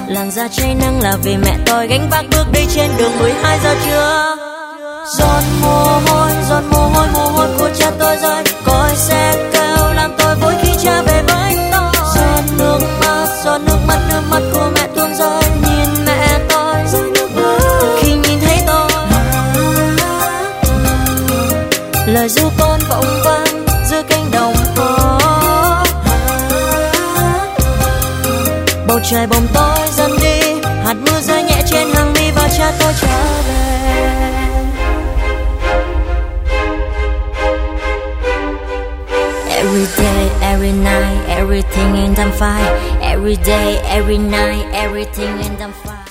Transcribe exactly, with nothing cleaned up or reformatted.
Làn da cháy nắng là vì mẹ tôi gánh vác bước đi trên đường mười hai giờ trưa. Giọt mồ hôi, giọt mồ hôi, mồ hôi của cha tôi rơi, còi xe kêu làm tôi vui khi cha về với tôi. Giọt nước mắt, giọt nước mắt, nước mắt của mẹ tuôn rơi, nhìn mẹ tôi rơi nước mắt khi nhìn thấy tôi. Lời ru con vọng vang giữa cánh đồng có, bầu trời bồng tối dần đi, hạt mưa rơi nhẹ trên hàng mi và cha tôi trở về. Every day, every night, everything and I'm fine. Every day, every night, everything and I'm fine.